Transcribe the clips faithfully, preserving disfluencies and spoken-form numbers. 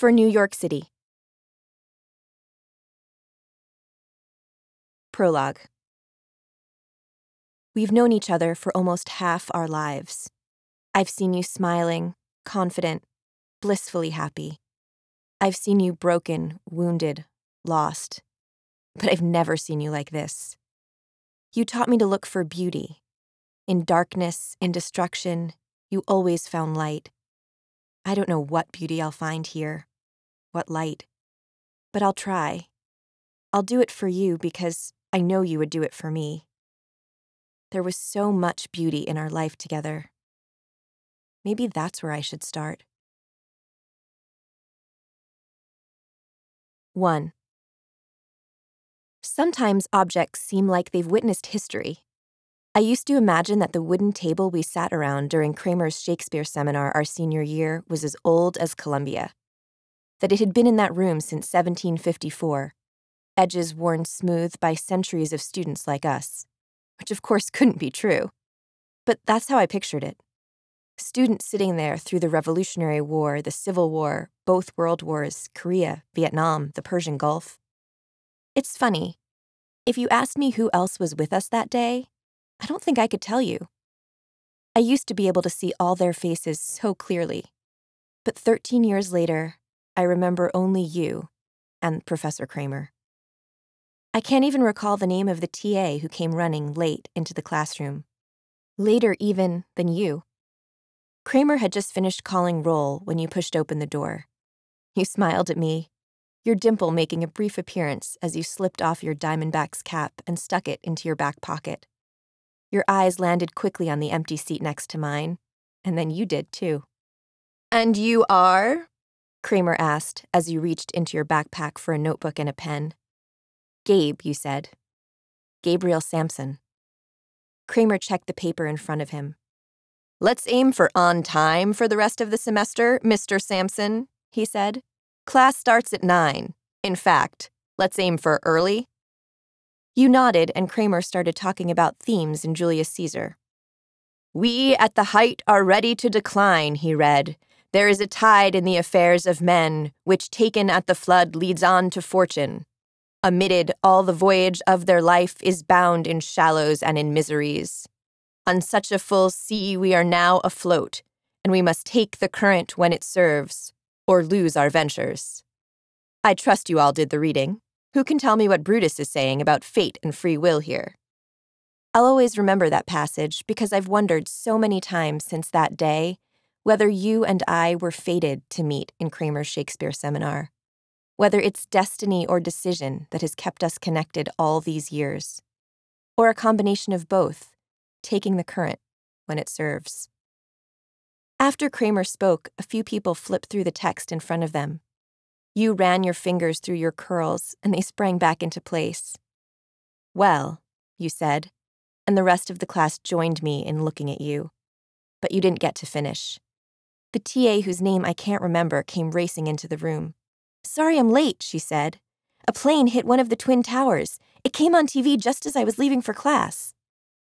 for New York City. Prologue. We've known each other for almost half our lives. I've seen you smiling, confident, blissfully happy. I've seen you broken, wounded, lost. But I've never seen you like this. You taught me to look for beauty. In darkness, in destruction, you always found light. I don't know what beauty I'll find here, what light, but I'll try. I'll do it for you because I know you would do it for me. There was so much beauty in our life together. Maybe that's where I should start. One. Sometimes objects seem like they've witnessed history. I used to imagine that the wooden table we sat around during Kramer's Shakespeare seminar our senior year was as old as Columbia, that it had been in that room since seventeen fifty-four, edges worn smooth by centuries of students like us, which of course couldn't be true. But that's how I pictured it. Students sitting there through the Revolutionary War, the Civil War, both World Wars, Korea, Vietnam, the Persian Gulf. It's funny. If you asked me who else was with us that day, I don't think I could tell you. I used to be able to see all their faces so clearly. But thirteen years later, I remember only you and Professor Kramer. I can't even recall the name of the T A who came running late into the classroom. Later even than you. Kramer had just finished calling roll when you pushed open the door. You smiled at me, your dimple making a brief appearance as you slipped off your Diamondback's cap and stuck it into your back pocket. Your eyes landed quickly on the empty seat next to mine, and then you did too. "And you are?" Kramer asked as you reached into your backpack for a notebook and a pen. "Gabe," you said. "Gabriel Sampson." Kramer checked the paper in front of him. "Let's aim for on time for the rest of the semester, Mister Sampson," he said. "Class starts at nine. In fact, let's aim for early." You nodded, and Kramer started talking about themes in Julius Caesar. "We at the height are ready to decline," he read. "There is a tide in the affairs of men, which taken at the flood leads on to fortune. Amid all the voyage of their life is bound in shallows and in miseries. On such a full sea we are now afloat, and we must take the current when it serves, or lose our ventures." I trust you all did the reading. Who can tell me what Brutus is saying about fate and free will here? I'll always remember that passage because I've wondered so many times since that day whether you and I were fated to meet in Kramer's Shakespeare seminar, whether it's destiny or decision that has kept us connected all these years, or a combination of both, taking the current when it serves. After Kramer spoke, a few people flipped through the text in front of them. You ran your fingers through your curls, and they sprang back into place. "Well," you said, and the rest of the class joined me in looking at you. But you didn't get to finish. The T A whose name I can't remember came racing into the room. "Sorry I'm late," she said. "A plane hit one of the Twin Towers. It came on T V just as I was leaving for class."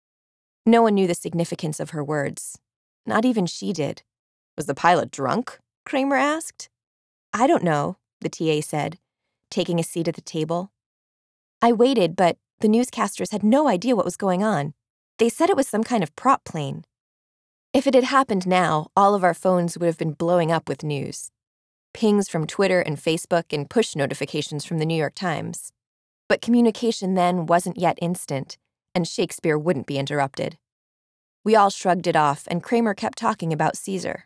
No one knew the significance of her words. Not even she did. "Was the pilot drunk?" Kramer asked. "I don't know," the T A said, taking a seat at the table. I waited, but the newscasters had no idea what was going on. They said it was some kind of prop plane. If it had happened now, all of our phones would have been blowing up with news. Pings from Twitter and Facebook and push notifications from the New York Times. But communication then wasn't yet instant, and Shakespeare wouldn't be interrupted. We all shrugged it off, and Kramer kept talking about Caesar.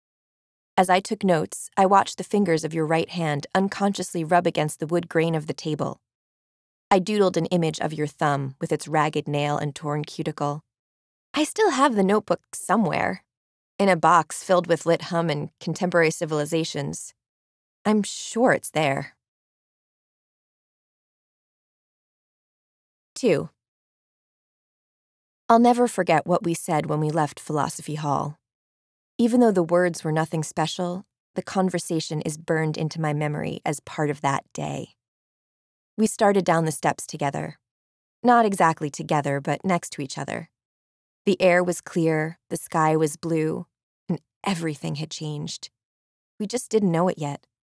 As I took notes, I watched the fingers of your right hand unconsciously rub against the wood grain of the table. I doodled an image of your thumb with its ragged nail and torn cuticle. I still have the notebook somewhere, in a box filled with lit hum and contemporary civilizations. I'm sure it's there. Two. I'll never forget what we said when we left Philosophy Hall. Even though the words were nothing special, the conversation is burned into my memory as part of that day. We started down the steps together. Not exactly together, but next to each other. The air was clear, the sky was blue, and everything had changed. We just didn't know it yet.